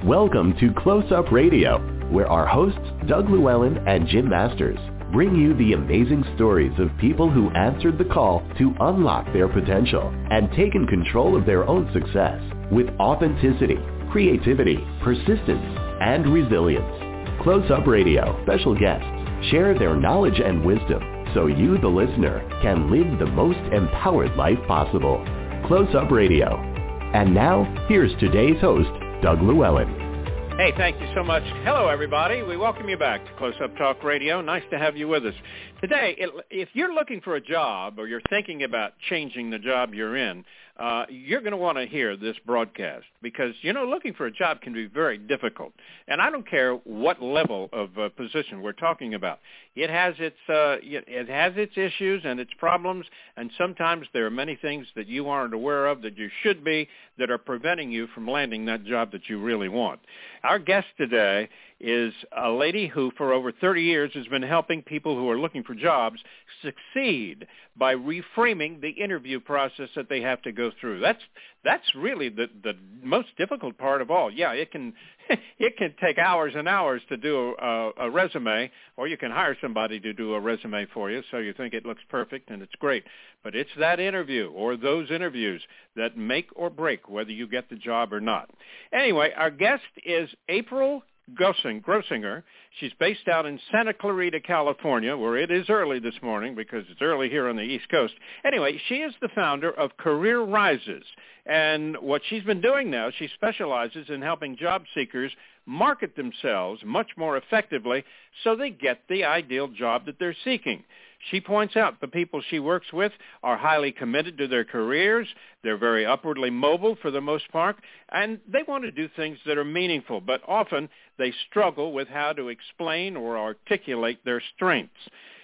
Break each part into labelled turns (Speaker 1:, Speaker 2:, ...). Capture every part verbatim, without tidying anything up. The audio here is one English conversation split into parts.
Speaker 1: Welcome to Close Up Radio, where our hosts, Doug Llewellyn and Jim Masters, bring you the amazing stories of people who answered the call to unlock their potential and taken control of their own success with authenticity, creativity, persistence, and resilience. Close Up Radio special guests share their knowledge and wisdom so you, the listener, can live the most empowered life possible. Close Up Radio. And now, here's today's host, Doug Llewellyn.
Speaker 2: Hey, thank you so much. Hello, everybody. We welcome you back to Close Up Talk Radio. Nice to have you with us. Today, if you're looking for a job or you're thinking about changing the job you're in, uh, you're going to want to hear this broadcast because, you know, looking for a job can be very difficult. And I don't care what level of uh, position we're talking about. It has its uh, it has its issues and its problems, and sometimes there are many things that you aren't aware of that you should be that are preventing you from landing that job that you really want. Our guest today is a lady who for over thirty years has been helping people who are looking for jobs succeed by reframing the interview process that they have to go through. That's that's really the, the most difficult part of all. Yeah, it can it can take hours and hours to do a, a resume, or you can hire somebody to do a resume for you so you think it looks perfect and it's great. But it's that interview or those interviews that make or break whether you get the job or not. Anyway, our guest is April Grossing, Grossinger. She's based out in Santa Clarita, California, where it is early this morning because it's early here on the East Coast. Anyway, she is the founder of Career Rises. And what she's been doing now, she specializes in helping job seekers market themselves much more effectively so they get the ideal job that they're seeking. She points out the people she works with are highly committed to their careers. They're very upwardly mobile for the most part, and they want to do things that are meaningful, but often they struggle with how to explain or articulate their strengths.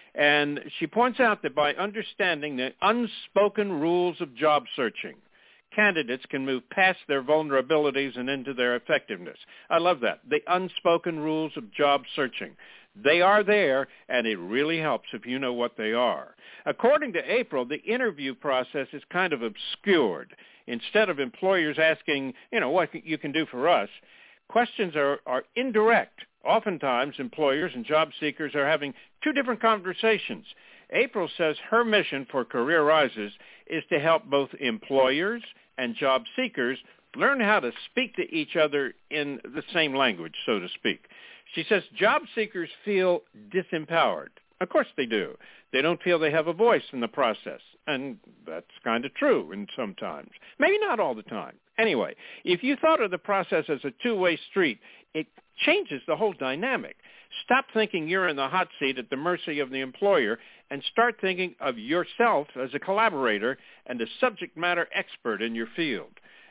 Speaker 2: And she points out that by understanding the unspoken rules of job searching, candidates can move past their vulnerabilities and into their effectiveness. I love that. The unspoken rules of job searching. They are there, and it really helps if you know what they are. According to April, the interview process is kind of obscured. Instead of employers asking, you know, what you can do for us, questions are, are indirect. Oftentimes, employers and job seekers are having two different conversations. April says her mission for Career Rises is to help both employers and job seekers learn how to speak to each other in the same language, so to speak. She says job seekers feel disempowered. Of course they do. They don't feel they have a voice in the process, and that's kind of true in sometimes. Maybe not all the time. Anyway, if you thought of the process as a two-way street, it changes the whole dynamic. Stop thinking you're in the hot seat at the mercy of the employer and start thinking of yourself as a collaborator and a subject matter expert in your field.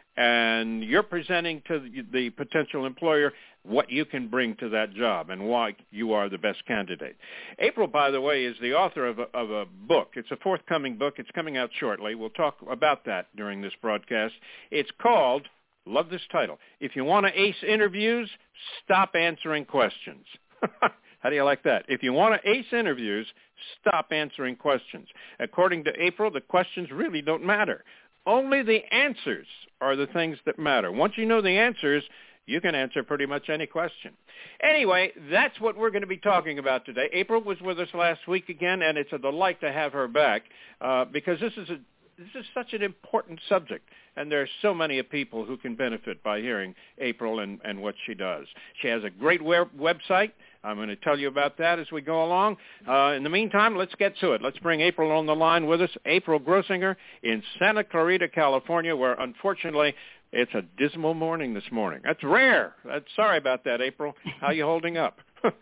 Speaker 2: And you're presenting to the potential employer what you can bring to that job and why you are the best candidate. April, by the way, is the author of a, of a book. It's a forthcoming book. It's coming out shortly. We'll talk about that during this broadcast. It's called, love this title, If You Want to Ace Interviews, Stop Answering Questions. How do you like that? If you want to ace interviews, stop answering questions. According to April, the questions really don't matter. Only the answers are the things that matter. Once you know the answers, you can answer pretty much any question. Anyway, that's what we're going to be talking about today. April was with us last week again, and it's a delight to have her back uh, because this is a this is such an important subject, and there are so many people who can benefit by hearing April and, and what she does. She has a great web- website. I'm going to tell you about that as we go along. Uh, in the meantime, let's get to it. Let's bring April on the line with us. April Grossinger in Santa Clarita, California, where unfortunately it's a dismal morning this morning. That's rare. That's, sorry about that, April. How are you holding up?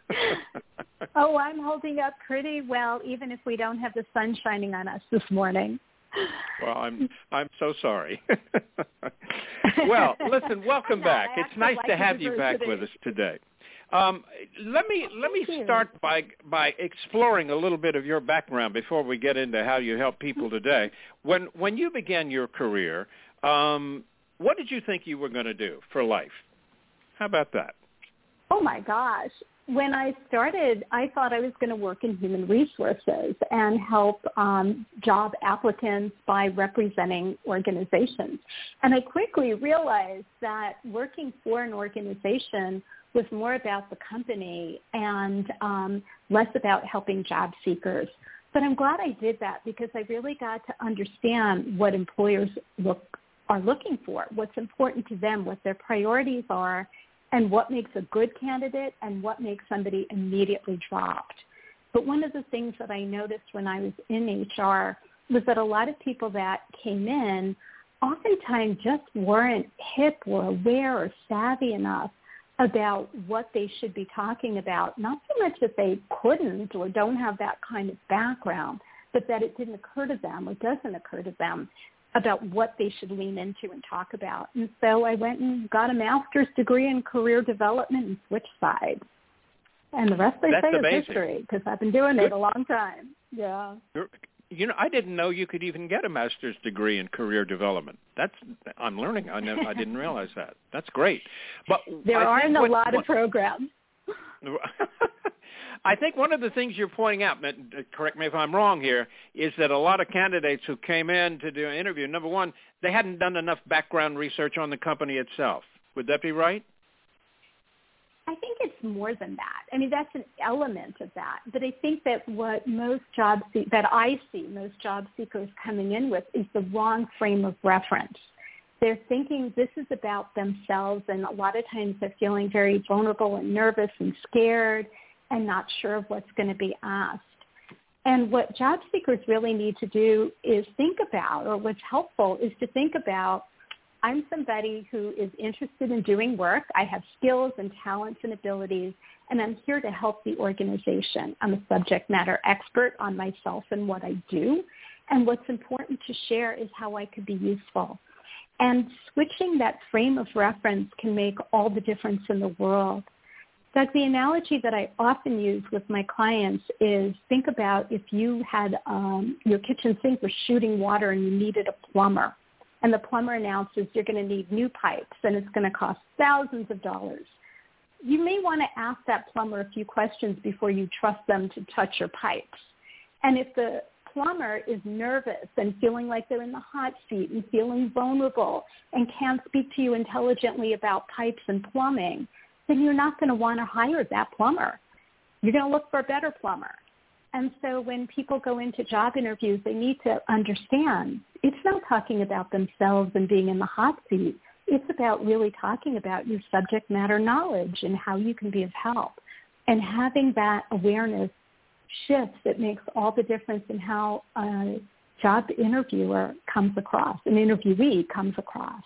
Speaker 3: Oh, I'm holding up pretty well, even if we don't have the sun shining on us this morning.
Speaker 2: Well, I'm I'm so sorry. Well, listen, welcome back. It's nice
Speaker 3: like
Speaker 2: to have you back today. with us today. Um, let me let me start by by exploring a little bit of your background before we get into how you help people today. When when you began your career, um, what did you think you were going to do for life? How about that?
Speaker 3: Oh my gosh! when I started, I thought I was going to work in human resources and help um, job applicants by representing organizations. And I quickly realized that working for an organization was more about the company and um, less about helping job seekers. But I'm glad I did that because I really got to understand what employers look are looking for, what's important to them, what their priorities are, and what makes a good candidate and what makes somebody immediately dropped. But one of the things that I noticed when I was in H R was that a lot of people that came in oftentimes just weren't hip or aware or savvy enough about what they should be talking about. Not so much that they couldn't or don't have that kind of background, but that it didn't occur to them or doesn't occur to them about what they should lean into and talk about. And so I went and got a master's degree in career development and switched sides. And the rest, I
Speaker 2: That's
Speaker 3: say,
Speaker 2: amazing.
Speaker 3: is history because I've been doing
Speaker 2: Good.
Speaker 3: it a long time. Yeah.
Speaker 2: You're, you know, I didn't know you could even get a master's degree in career development. That's I'm learning. I never, I didn't realize that. That's great. But
Speaker 3: there
Speaker 2: I
Speaker 3: aren't a
Speaker 2: what,
Speaker 3: lot
Speaker 2: what,
Speaker 3: of programs.
Speaker 2: I think one of the things you're pointing out, correct me if I'm wrong here, is that a lot of candidates who came in to do an interview, number one, they hadn't done enough background research on the company itself. Would that be right?
Speaker 3: I think it's more than that. I mean, that's an element of that. But I think that what most job se- that I see most job seekers coming in with is the wrong frame of reference. They're thinking this is about themselves, and a lot of times they're feeling very vulnerable and nervous and scared and not sure of what's going to be asked. And what job seekers really need to do is think about, or what's helpful is to think about, I'm somebody who is interested in doing work. I have skills and talents and abilities, and I'm here to help the organization. I'm a subject matter expert on myself and what I do. And what's important to share is how I could be useful. And switching that frame of reference can make all the difference in the world. Doug, the analogy that I often use with my clients is think about if you had um, your kitchen sink was shooting water and you needed a plumber, and the plumber announces you're going to need new pipes and it's going to cost thousands of dollars. You may want to ask that plumber a few questions before you trust them to touch your pipes. And if the plumber is nervous and feeling like they're in the hot seat and feeling vulnerable and can't speak to you intelligently about pipes and plumbing, then you're not going to want to hire that plumber. You're going to look for a better plumber. And so when people go into job interviews, they need to understand it's not talking about themselves and being in the hot seat. It's about really talking about your subject matter knowledge and how you can be of help. And having that awareness shifts, it makes all the difference in how a job interviewer comes across, an interviewee comes across.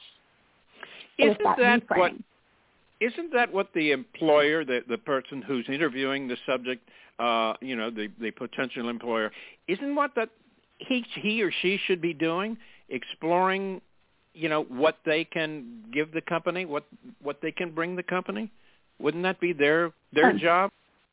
Speaker 2: Isn't that, that what... Isn't that what the employer, the, the person who's interviewing the subject, uh, you know, the, the potential employer, isn't what that he, he or she should be doing, exploring, you know, what they can give the company, what what they can bring the company? Wouldn't that be their their um, job?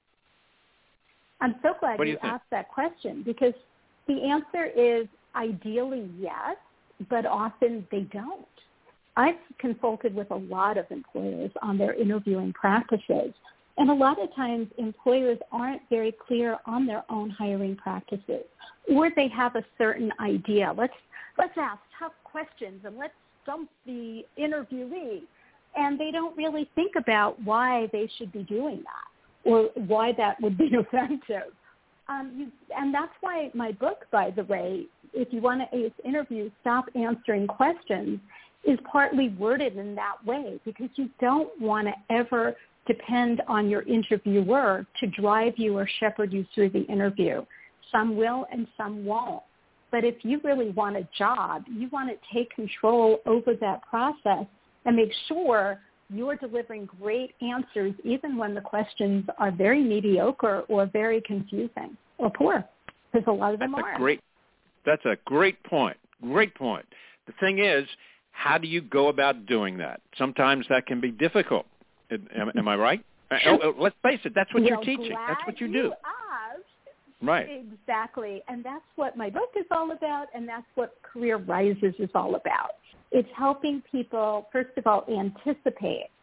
Speaker 3: I'm so glad you,
Speaker 2: you
Speaker 3: asked that question because the answer is ideally yes, but often they don't. I've consulted with a lot of employers on their interviewing practices, and a lot of times employers aren't very clear on their own hiring practices, or they have a certain idea. Let's let's ask tough questions and let's stump the interviewee, and they don't really think about why they should be doing that or why that would be effective. Um, you, and that's why my book, by the way, if you want to ace interviews, stop answering questions, is partly worded in that way because you don't want to ever depend on your interviewer to drive you or shepherd you through the interview. Some will and some won't. But if you really want a job, you want to take control over that process and make sure you're delivering great answers even when the questions are very mediocre or very confusing or poor, because a lot of them
Speaker 2: that's
Speaker 3: are.
Speaker 2: A great, that's a great point. Great point. The thing is, how do you go about doing that? Sometimes that can be difficult. Am, am I right? oh, oh, let's face it, that's what
Speaker 3: well,
Speaker 2: you're teaching. That's what you, you do.
Speaker 3: Asked.
Speaker 2: Right.
Speaker 3: Exactly. And that's what my book is all about, and that's what Career Rises is all about. It's helping people, first of all, anticipate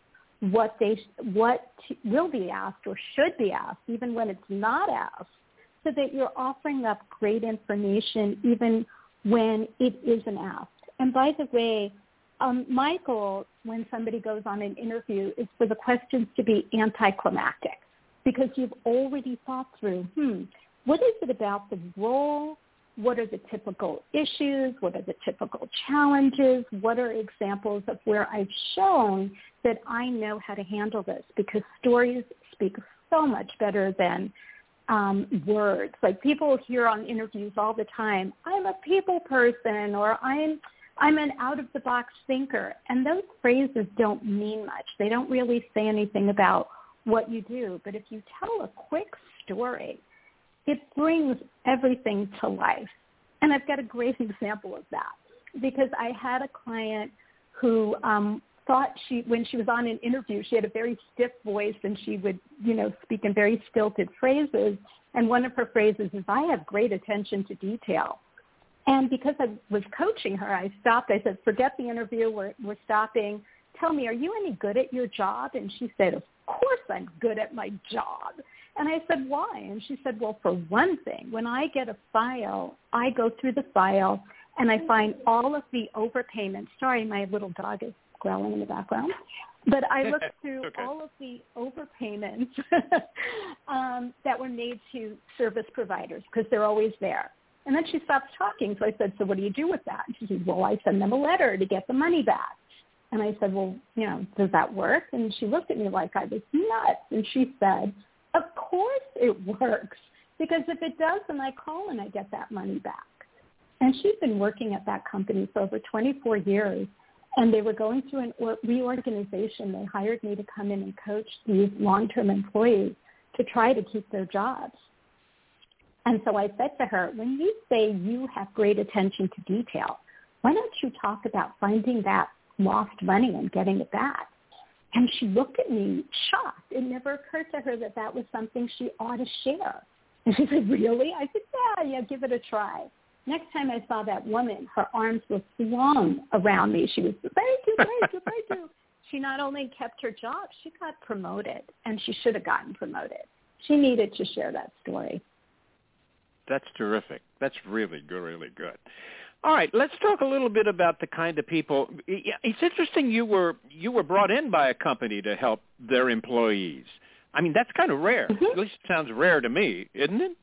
Speaker 3: what they what will be asked or should be asked, even when it's not asked, so that you're offering up great information even when it isn't asked. And by the way, um, my goal when somebody goes on an interview is for the questions to be anticlimactic, because you've already thought through, hmm, what is it about the role? What are the typical issues? What are the typical challenges? What are examples of where I've shown that I know how to handle this? Because stories speak so much better than um, words. Like people hear on interviews all the time, I'm a people person, or I'm I'm an out-of-the-box thinker. And those phrases don't mean much. They don't really say anything about what you do. But if you tell a quick story, it brings everything to life. And I've got a great example of that, because I had a client who um, thought she, when she was on an interview, she had a very stiff voice and she would, you know, speak in very stilted phrases. And one of her phrases is, I have great attention to detail. And because I was coaching her, I stopped. I said, forget the interview. We're, we're stopping. Tell me, are you any good at your job? And she said, of course I'm good at my job. And I said, why? And she said, well, for one thing, when I get a file, I go through the file and I find all of the overpayments. Sorry, my little dog is growling in the background. But I look through okay. all of the overpayments um, that were made to service providers, because they're always there. And then she stops talking. So I said, so what do you do with that? And she said, well, I send them a letter to get the money back. And I said, well, you know, does that work? And she looked at me like I was nuts. And she said, of course it works, because if it doesn't, I call and I get that money back. And she's been working at that company for over twenty-four years, and they were going through an or- reorganization. They hired me to come in and coach these long-term employees to try to keep their jobs. And so I said to her, when you say you have great attention to detail, why don't you talk about finding that lost money and getting it back? And she looked at me shocked. It never occurred to her that that was something she ought to share. And she said, really? I said, yeah, yeah, give it a try. Next time I saw that woman, her arms were flung around me. She was, thank you, thank you, thank you. She not only kept her job, she got promoted, and she should have gotten promoted. She needed to share that story.
Speaker 2: That's terrific. That's really good, really good. All right, let's talk a little bit about the kind of people. It's interesting you were you were brought in by a company to help their employees. I mean, that's kind of rare. Mm-hmm. At least it sounds rare to me, isn't it?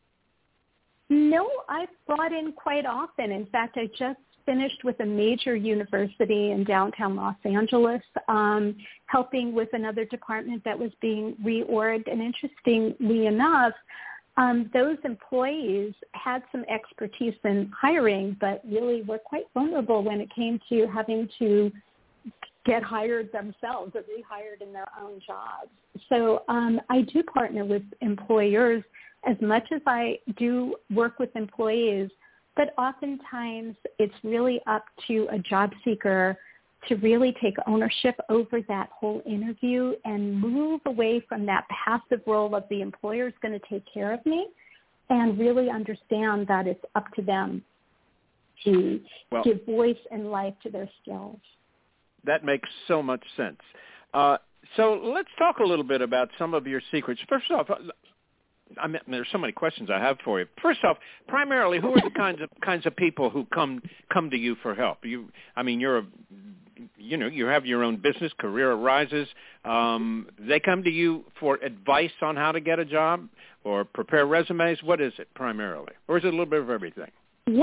Speaker 3: No, I've brought in quite often. In fact, I just finished with a major university in downtown Los Angeles, um, helping with another department that was being reorged. And interestingly enough, Um, those employees had some expertise in hiring, but really were quite vulnerable when it came to having to get hired themselves or rehired in their own jobs. So um, I do partner with employers as much as I do work with employees, but oftentimes it's really up to a job seeker to really take ownership over that whole interview and move away from that passive role of the employer is going to take care of me, and really understand that it's up to them to well, give voice and life to their skills.
Speaker 2: That makes so much sense. Uh, so let's talk a little bit about some of your secrets. First off, I mean, there's so many questions I have for you. First off, primarily, who are the kinds of kinds of people who come come to you for help? You, I mean, you're a, you know, you have your own business, Career Arises. Um, they come to you for advice on how to get a job or prepare resumes. What is it primarily, or is it a little bit of everything?
Speaker 3: Yeah.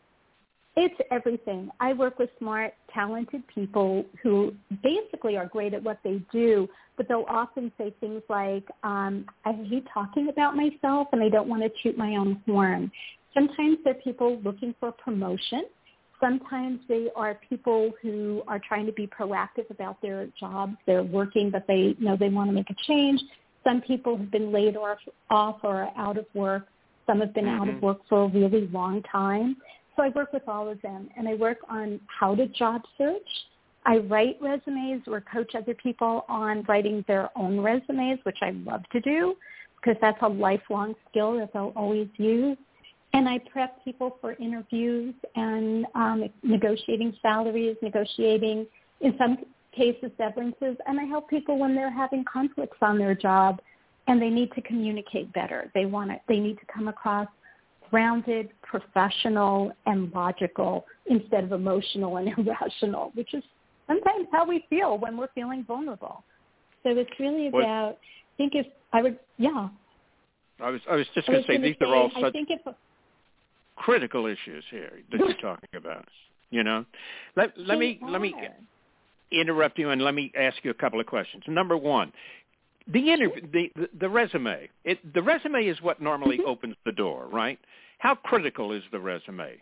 Speaker 3: It's everything. I work with smart, talented people who basically are great at what they do, but they'll often say things like, um, I hate talking about myself and I don't want to toot my own horn. Sometimes they're people looking for promotion. Sometimes they are people who are trying to be proactive about their jobs. They're working, but they know they want to make a change. Some people have been laid off, off or are out of work. Some have been mm-hmm. out of work for a really long time. So I work with all of them, and I work on how to job search. I write resumes or coach other people on writing their own resumes, which I love to do because that's a lifelong skill that they'll always use. And I prep people for interviews and um, negotiating salaries, negotiating, in some cases, severances, and I help people when they're having conflicts on their job and they need to communicate better. They want to, they need to come across grounded, professional, and logical instead of emotional and irrational, which is sometimes how we feel when we're feeling vulnerable. So it's really about, what? I think if I would, yeah.
Speaker 2: I was I was just going to say, these say, are all such think if, critical issues here that you're talking about, you know. Let, let me are. let me interrupt you and let me ask you a couple of questions. Number one, the, interview, the, the, the resume, it, the resume is what normally mm-hmm. opens the door, right? How critical is the resume?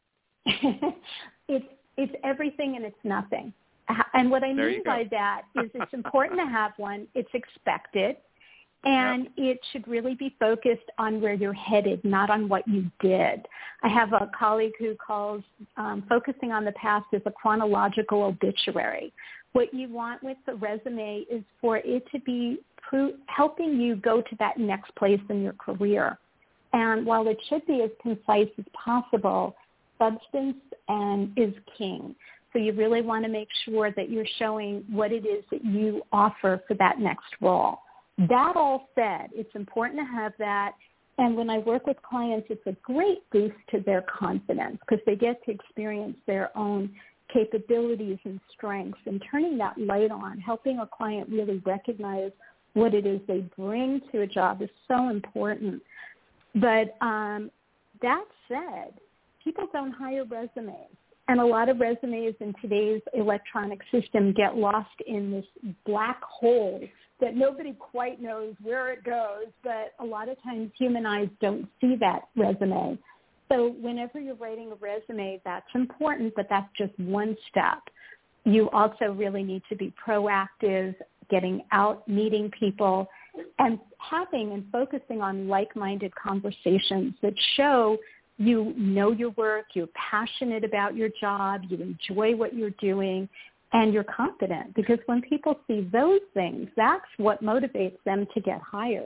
Speaker 3: it's it's everything and it's nothing. And what I
Speaker 2: there
Speaker 3: mean by that is it's important to have one. It's expected. And yep. it should really be focused on where you're headed, not on what you did. I have a colleague who calls um, focusing on the past as a chronological obituary. What you want with the resume is for it to be pro- helping you go to that next place in your career. And while it should be as concise as possible, substance and is king. So you really want to make sure that you're showing what it is that you offer for that next role. That all said, it's important to have that. And when I work with clients, it's a great boost to their confidence because they get to experience their own capabilities and strengths. And turning that light on, helping a client really recognize what it is they bring to a job is so important. But um, that said, people don't hire resumes. And a lot of resumes in today's electronic system get lost in this black hole that nobody quite knows where it goes, but a lot of times human eyes don't see that resume. So whenever you're writing a resume, that's important, but that's just one step. You also really need to be proactive, getting out, meeting people, and having and focusing on like-minded conversations that show you know your work, you're passionate about your job, you enjoy what you're doing, and you're confident. Because when people see those things, that's what motivates them to get hired.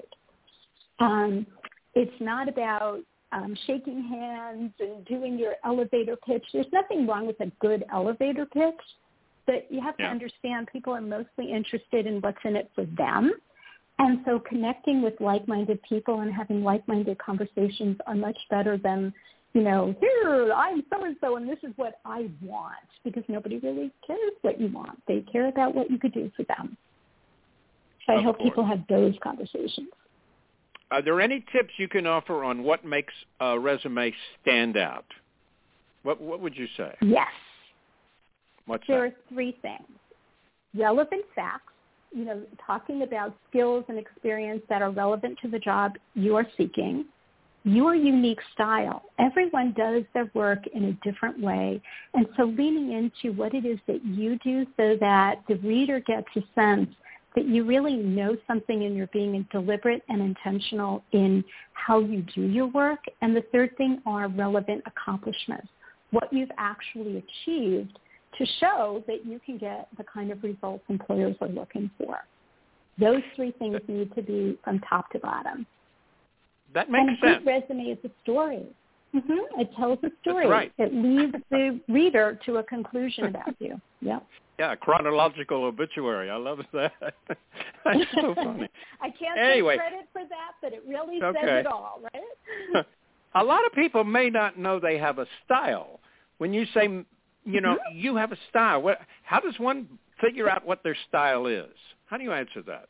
Speaker 3: Um, it's not about um, shaking hands and doing your elevator pitch. There's nothing wrong with a good elevator pitch, but you have yeah. to understand people are mostly interested in what's in it for them. And so connecting with like-minded people and having like-minded conversations are much better than, you know, here, I'm so-and-so and this is what I want, because nobody really cares what you want. They care about what you could do for them. So I
Speaker 2: of
Speaker 3: hope
Speaker 2: course.
Speaker 3: people have those conversations.
Speaker 2: Are there any tips you can offer on what makes a resume stand out? What What would you say?
Speaker 3: Yes.
Speaker 2: What's
Speaker 3: there
Speaker 2: that?
Speaker 3: are three things. Relevant facts. You know, talking about skills and experience that are relevant to the job you are seeking, your unique style. Everyone does their work in a different way, and so leaning into what it is that you do so that the reader gets a sense that you really know something and you're being deliberate and intentional in how you do your work. And the third thing are relevant accomplishments, what you've actually achieved to show that you can get the kind of results employers are looking for. Those three things need to be from top to bottom.
Speaker 2: That makes
Speaker 3: and a
Speaker 2: sense.
Speaker 3: good resume is a story. Mm-hmm. It tells a story.
Speaker 2: That's right.
Speaker 3: It leads the reader to a conclusion about you. Yep.
Speaker 2: Yeah, chronological obituary. I love that. That's so funny.
Speaker 3: I can't
Speaker 2: anyway,
Speaker 3: take credit for that, but it really
Speaker 2: okay.
Speaker 3: says it all, right?
Speaker 2: A lot of people may not know they have a style. When you say, you know, mm-hmm. you have a style, what, how does one figure out what their style is? How do you answer that?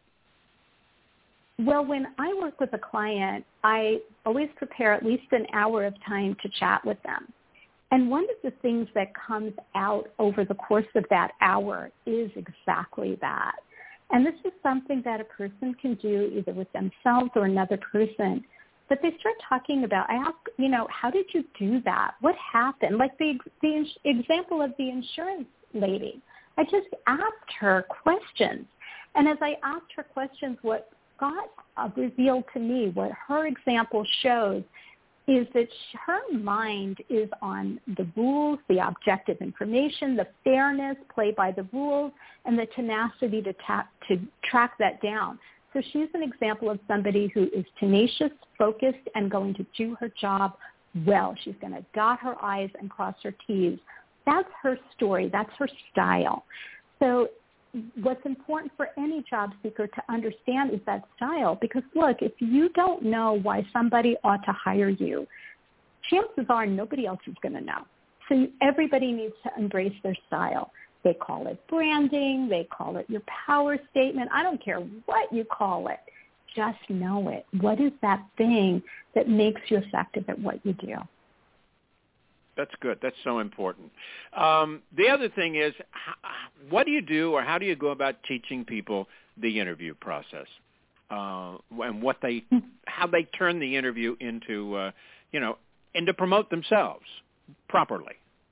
Speaker 3: Well, when I work with a client, I always prepare at least an hour of time to chat with them. And one of the things that comes out over the course of that hour is exactly that. And this is something that a person can do either with themselves or another person. But they start talking about, I ask, you know, how did you do that? What happened? Like the, the example of the insurance lady. I just asked her questions. And as I asked her questions, what got uh, revealed to me, what her example shows, is that her mind is on the rules, the objective information, the fairness, play by the rules, and the tenacity to, ta- to track that down. So she's an example of somebody who is tenacious, focused, and going to do her job well. She's going to dot her I's and cross her T's. That's her story. That's her style. So what's important for any job seeker to understand is that style. Because, look, if you don't know why somebody ought to hire you, chances are nobody else is going to know. So you, everybody needs to embrace their style. They call it branding. They call it your power statement. I don't care what you call it. Just know it. What is that thing that makes you effective at what you do?
Speaker 2: That's good. That's so important. Um, the other thing is, what do you do or how do you go about teaching people the interview process uh, and what they, how they turn the interview into, uh, you know, and to promote themselves properly?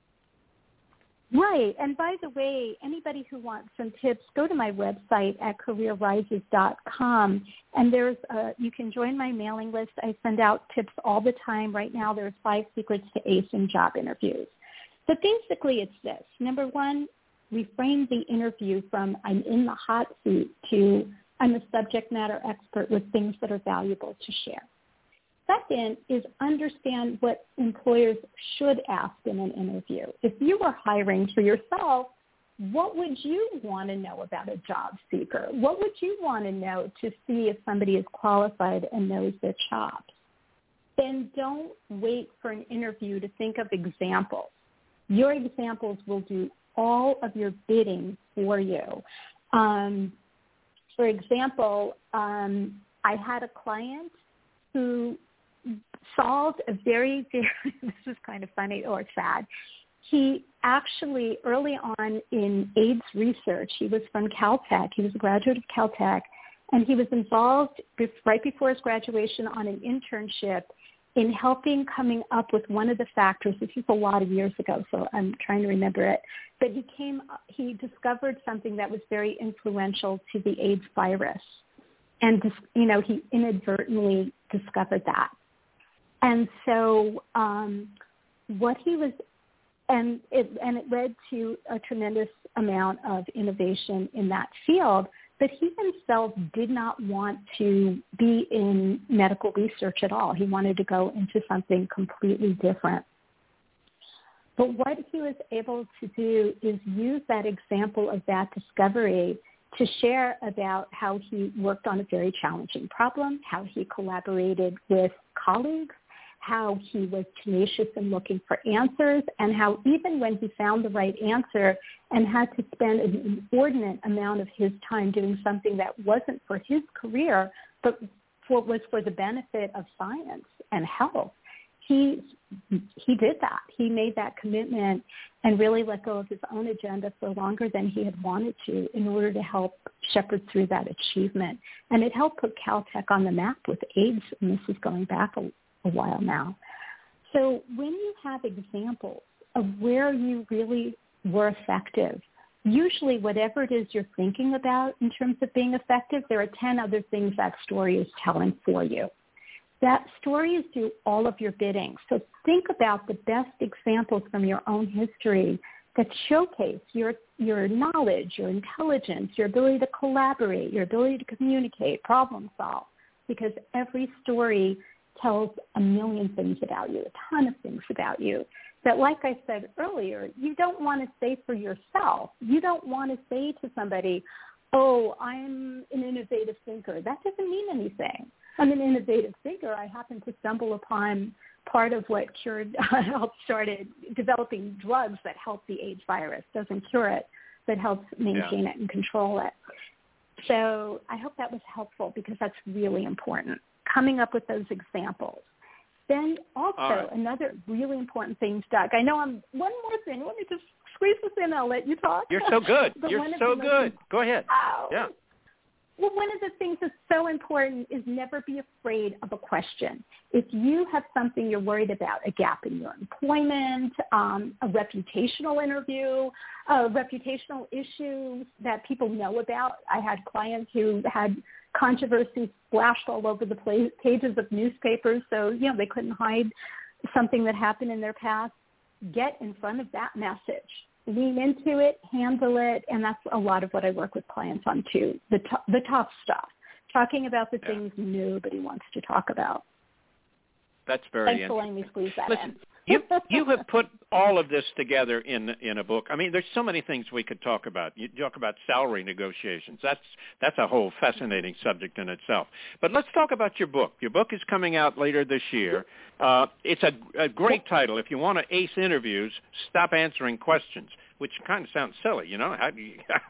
Speaker 3: Right. And by the way, anybody who wants some tips, go to my website at career rises dot com. And there's a, you can join my mailing list. I send out tips all the time. Right now, there's five secrets to acing job interviews. But basically, it's this. Number one, reframe the interview from I'm in the hot seat to I'm a subject matter expert with things that are valuable to share. Second is understand what employers should ask in an interview. If you were hiring for yourself, what would you want to know about a job seeker? What would you want to know to see if somebody is qualified and knows their chops? Then don't wait for an interview to think of examples. Your examples will do all of your bidding for you. Um, for example, um, I had a client who solved a very, very, this is kind of funny or sad. He actually, early on in AIDS research, he was from Caltech. He was a graduate of Caltech, and he was involved right before his graduation on an internship in helping coming up with one of the factors. This was a lot of years ago, so I'm trying to remember it. But he came, he discovered something that was very influential to the AIDS virus. And, you know, he inadvertently discovered that. And so um, what he was, and it, and it led to a tremendous amount of innovation in that field, but he himself did not want to be in medical research at all. He wanted to go into something completely different. But what he was able to do is use that example of that discovery to share about how he worked on a very challenging problem, how he collaborated with colleagues, how he was tenacious in looking for answers, and how even when he found the right answer and had to spend an inordinate amount of his time doing something that wasn't for his career, but for, was for the benefit of science and health, he he did that. He made that commitment and really let go of his own agenda for longer than he had wanted to in order to help shepherd through that achievement. And it helped put Caltech on the map with AIDS, and this is going back a, a while now. So when you have examples of where you really were effective, usually whatever it is you're thinking about in terms of being effective, there are ten other things that story is telling for you. That stories do all of your bidding. So think about the best examples from your own history that showcase your your knowledge, your intelligence, your ability to collaborate, your ability to communicate, problem solve, because every story tells a million things about you, a ton of things about you that, like I said earlier, you don't want to say for yourself. You don't want to say to somebody, oh, I'm an innovative thinker. That doesn't mean anything. I'm an innovative thinker. I happened to stumble upon part of what cured, helped started developing drugs that help the AIDS virus. Doesn't cure it, but helps maintain yeah. it and control it. So I hope that was helpful because that's really important, coming up with those examples. Then also right. another really important thing, Doug. I know I'm, one more thing. Let me just squeeze this in. I'll let you talk.
Speaker 2: You're so good. You're so good. Most, Go ahead.
Speaker 3: Oh,
Speaker 2: yeah.
Speaker 3: Well, one of the things that's so important is never be afraid of a question. If you have something you're worried about, a gap in your employment, um, a reputational interview, uh, reputational issues that people know about. I had clients who had controversy splashed all over the pla- pages of newspapers, so, you know, they couldn't hide something that happened in their past. Get in front of that message. Lean into it, handle it, and that's a lot of what I work with clients on too, the t- the tough stuff, talking about the yeah. things nobody wants to talk about.
Speaker 2: That's very
Speaker 3: Thanks
Speaker 2: interesting.
Speaker 3: for letting me squeeze that
Speaker 2: Listen,
Speaker 3: in.
Speaker 2: you you have put all of this together in in a book. I mean, there's so many things we could talk about. You talk about salary negotiations. That's that's a whole fascinating subject in itself. But let's talk about your book. Your book is coming out later this year. Uh, it's a, a great title. If you want to ace interviews, stop answering questions, which kind of sounds silly, you know. How do you,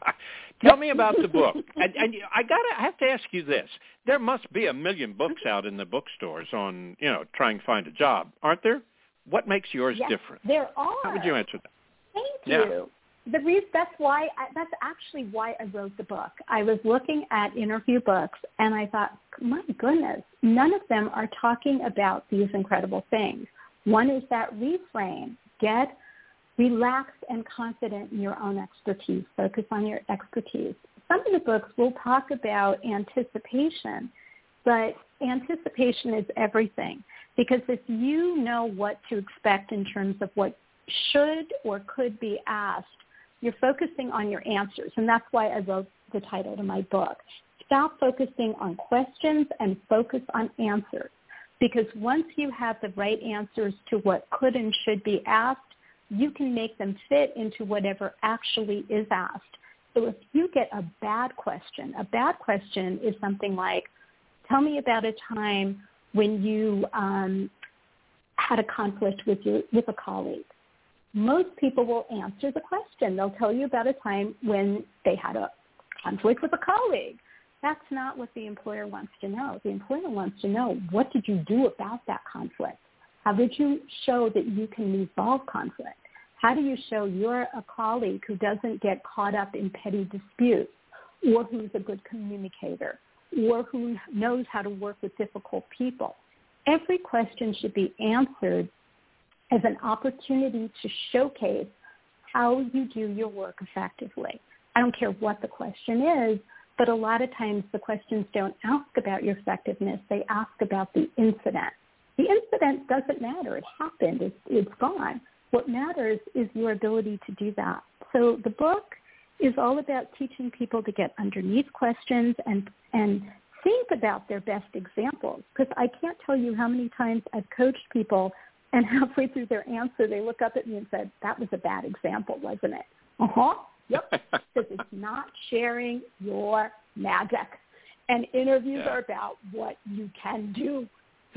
Speaker 2: tell me about the book. And, and I got I have to ask you this. There must be a million books out in the bookstores on, you know, trying to find a job, aren't there? What makes yours
Speaker 3: yes,
Speaker 2: different?
Speaker 3: There are.
Speaker 2: How would you answer that?
Speaker 3: Thank
Speaker 2: yeah.
Speaker 3: you. The reason that's why I, that's actually why I wrote the book. I was looking at interview books, and I thought, my goodness, none of them are talking about these incredible things. One is that reframe. Get relaxed and confident in your own expertise. Focus on your expertise. Some of the books will talk about anticipation, but anticipation is everything. Because if you know what to expect in terms of what should or could be asked, you're focusing on your answers. And that's why I wrote the title to my book. Stop focusing on questions and focus on answers. Because once you have the right answers to what could and should be asked, you can make them fit into whatever actually is asked. So if you get a bad question, a bad question is something like, tell me about a time when you um, had a conflict with your, with a colleague. Most people will answer the question. They'll tell you about a time when they had a conflict with a colleague. That's not what the employer wants to know. The employer wants to know, what did you do about that conflict? How did you show that you can resolve conflict? How do you show you're a colleague who doesn't get caught up in petty disputes, or who's a good communicator, or who knows how to work with difficult people? Every question should be answered as an opportunity to showcase how you do your work effectively. I don't care what the question is, but a lot of times the questions don't ask about your effectiveness. They ask about the incident. The incident doesn't matter. It happened. It's, it's gone. What matters is your ability to do that. So the book is all about teaching people to get underneath questions and and think about their best examples. Because I can't tell you how many times I've coached people, and halfway through their answer, they look up at me and said, that was a bad example, wasn't it? Uh-huh. Yep. Because it's not sharing your magic. And interviews yeah. are about what you can do.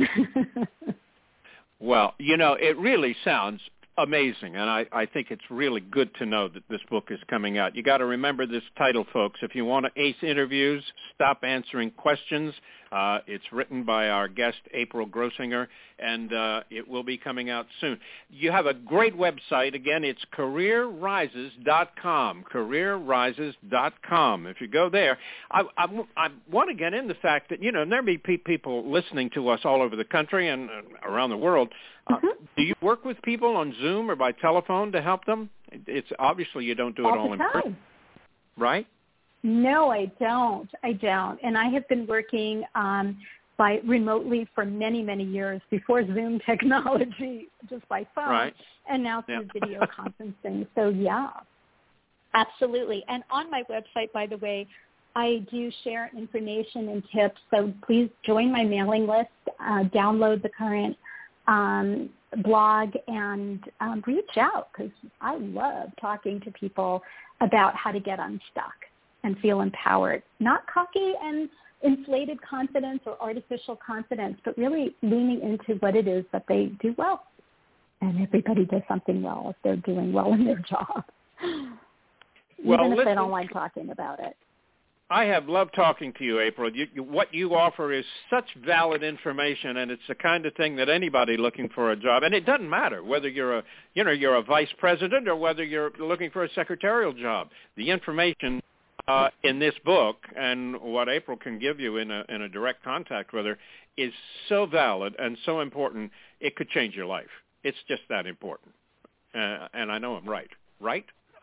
Speaker 2: Well, you know, it really sounds amazing, and I, I think it's really good to know that this book is coming out. You got to remember this title, folks. If you want to ace interviews, stop answering questions. Uh, it's written by our guest, April Grossinger, and uh, it will be coming out soon. You have a great website. Again, it's career rises dot com, career rises dot com. If you go there, I, I, I want to get in the fact that, you know, there may be people listening to us all over the country and uh, around the world. Uh,
Speaker 3: mm-hmm.
Speaker 2: Do you work with people on Zoom or by telephone to help them? It's obviously you don't do it
Speaker 3: all,
Speaker 2: all in person, right?
Speaker 3: No, I don't. I don't. And I have been working um, by remotely for many, many years before Zoom technology, just by phone,
Speaker 2: right.
Speaker 3: and now through
Speaker 2: yeah.
Speaker 3: video conferencing. So, yeah, absolutely. And on my website, by the way, I do share information and tips. So please join my mailing list, uh, download the current um, blog, and um, reach out, because I love talking to people about how to get unstuck and feel empowered. Not cocky and inflated confidence or artificial confidence, but really leaning into what it is that they do well. And everybody does something well if they're doing well in their job,
Speaker 2: well,
Speaker 3: even if
Speaker 2: listen,
Speaker 3: they don't like talking about it.
Speaker 2: I have loved talking to you, April. You, you, what you offer is such valid information, and it's the kind of thing that anybody looking for a job, and it doesn't matter whether you're a, you know, you're a vice president or whether you're looking for a secretarial job. The information uh, in this book and what April can give you in a, in a direct contact with her is so valid and so important, it could change your life. It's just that important. Uh, and I know I'm right. Right?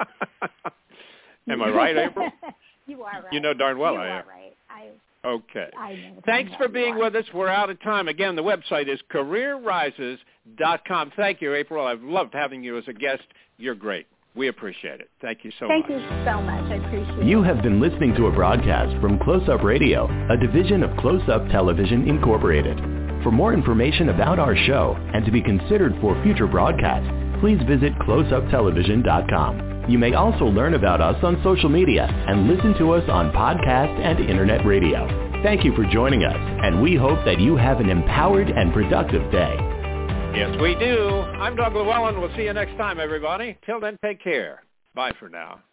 Speaker 2: Am I right, April?
Speaker 3: You are right.
Speaker 2: You know darn well
Speaker 3: you
Speaker 2: I
Speaker 3: am.
Speaker 2: am.
Speaker 3: Right. I,
Speaker 2: okay.
Speaker 3: I know
Speaker 2: Thanks for being with us. We're out of time. Again, the website is career rises dot com. Thank you, April. I've loved having you as a guest. You're great. We appreciate it. Thank you so
Speaker 3: Thank
Speaker 2: much.
Speaker 3: Thank you so much. I appreciate it.
Speaker 1: You have been listening to a broadcast from Close Up Radio, a division of Close Up Television Incorporated. For more information about our show and to be considered for future broadcasts, please visit close up television dot com. You may also learn about us on social media and listen to us on podcast and internet radio. Thank you for joining us, and we hope that you have an empowered and productive day.
Speaker 2: Yes, we do. I'm Doug Llewellyn. We'll see you next time, everybody. Till then, take care. Bye for now.